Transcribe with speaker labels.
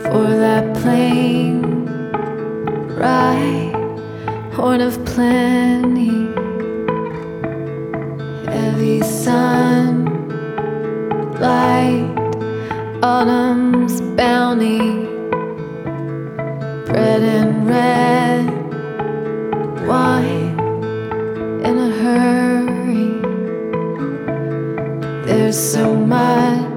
Speaker 1: for that plain ride, horn of plenty, heavy sunlight, autumn's bounty, bread and red wine in a hurry. There's so much